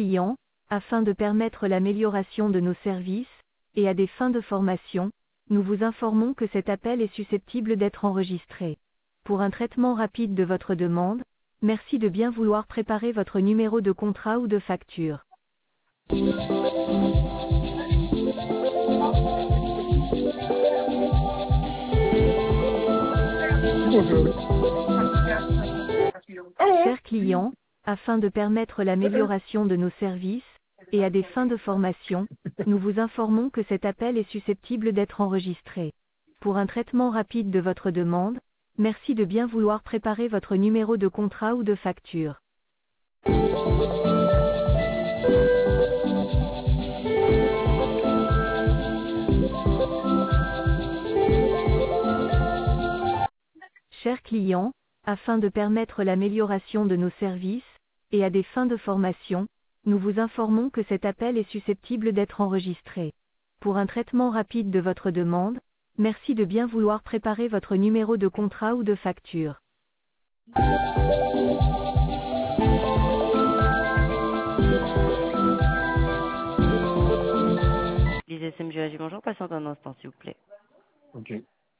client, afin de permettre l'amélioration de nos services, et à des fins de formation, nous vous informons que cet appel est susceptible d'être enregistré. Pour un traitement rapide de votre demande, merci de bien vouloir préparer votre numéro de contrat ou de facture. Chers clients, afin de permettre l'amélioration de nos services, et à des fins de formation, nous vous informons que cet appel est susceptible d'être enregistré. Pour un traitement rapide de votre demande, merci de bien vouloir préparer votre numéro de contrat ou de facture. Chers clients, afin de permettre l'amélioration de nos services, et à des fins de formation, nous vous informons que cet appel est susceptible d'être enregistré. Pour un traitement rapide de votre demande, merci de bien vouloir préparer votre numéro de contrat ou de facture. Les SMG, bonjour, patiente un instant, s'il vous plaît. Ok.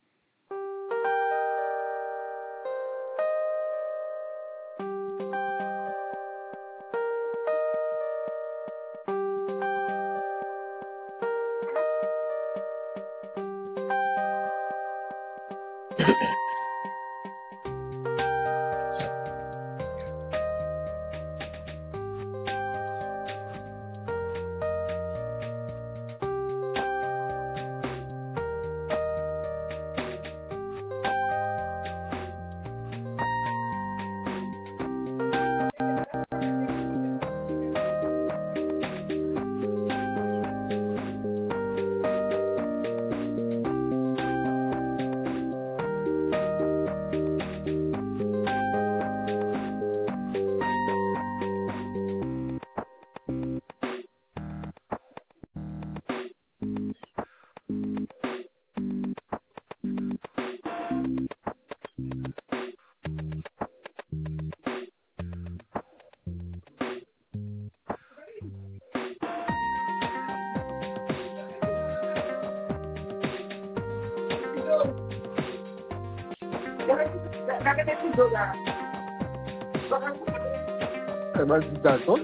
Elle m'a dit d'accord.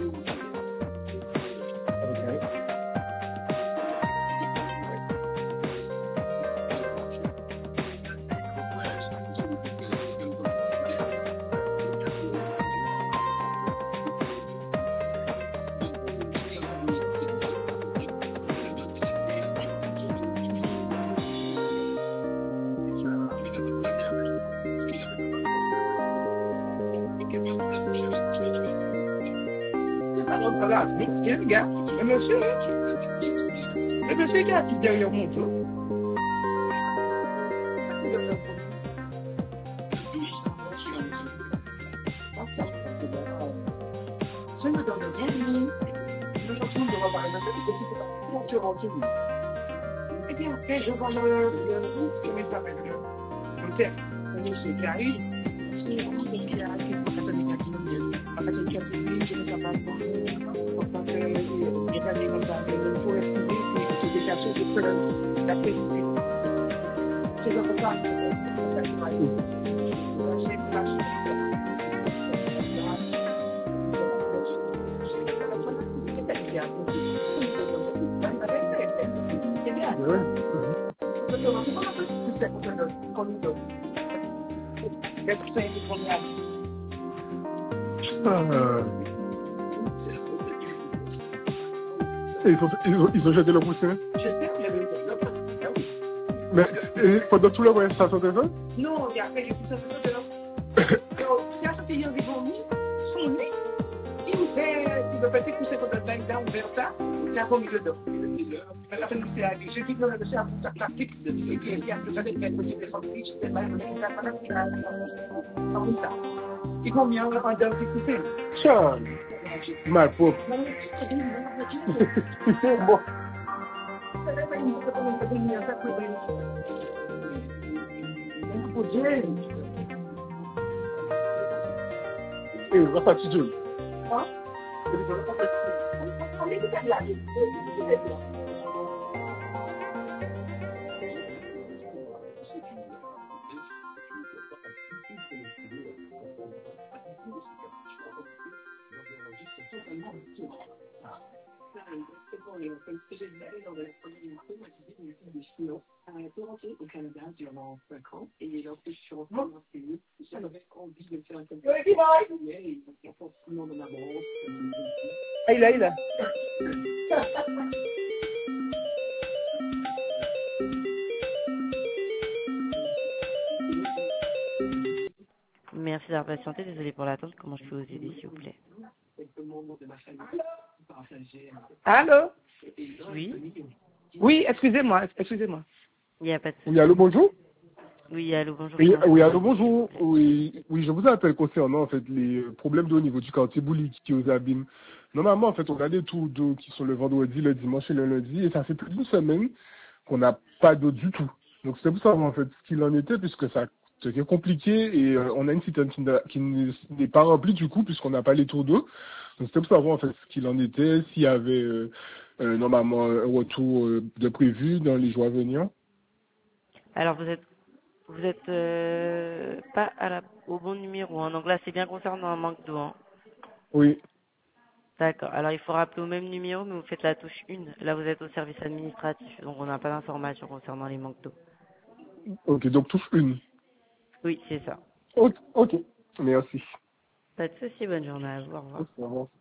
Le monsieur qui a assis derrière mon dos. Je me donne bien lui. Je me retrouve devant par exemple, je et puis après, je vois comment il s'appelle, le père, le monsieur qui arrive. C'est vraiment ce qui arrive, c'est que parce que je ne sais pas pourquoi il est allé comme ça, il faut estimer que se détacher de la présidée. C'est comme ça. Ils ont jeté le poussin. J'espère qu'il y avait Mais pendant tout le voyage, ça sentait ça? non, et après, j'ai poussé un peu de l'eau. Si à ce pays en Livonie, son nez, il va passer pousser comme ça, il a ouvert ça, il a remis dedans. Je dis que c'est un pratique, et puis il y a tout ça, il y a des sandwichs, c'est pas comme ça. Ils vont bien en dehors du coupé. Charles, ma pauvre. Bon. Et va pas te dire. Au Canada durant 5 ans et il a fait sur j'avais envie de faire un peu de maman. Aïda. Merci d'avoir patienté. Désolé pour l'attente. Comment je peux vous aider, s'il vous plaît? Allô? Oui. Oui, excusez-moi. Il n'y a pas de souci. Oui, allô, bonjour. Oui, allô, bonjour. Oui, Comment je oui, peux allô, vous aider, s'il vous bonjour. plaît? Oui, je vous appelle concernant en fait les problèmes d'eau au niveau du quartier Bouli qui est aux abîmes. Normalement, en fait, on a des tours d'eau qui sont le vendredi, le dimanche et le lundi, et ça fait plus d'une semaine qu'on n'a pas d'eau du tout. Donc c'est pour savoir en fait ce qu'il en était, puisque ça c'était compliqué et on a une citerne qui n'est pas remplie du coup, puisqu'on n'a pas les tours d'eau. Donc c'était pour savoir en fait ce qu'il en était, s'il y avait normalement un retour de prévu dans les jours à venir. Alors, vous êtes pas au bon numéro. En anglais, c'est bien concernant un manque d'eau. Hein. Oui. D'accord. Alors, il faut rappeler au même numéro, mais vous faites la touche 1. Là, vous êtes au service administratif, donc on n'a pas d'informations concernant les manques d'eau. Ok, donc touche une. Oui, c'est ça. Ok, ok. Merci. Pas de souci. Bonne journée à vous. Au revoir. Au revoir.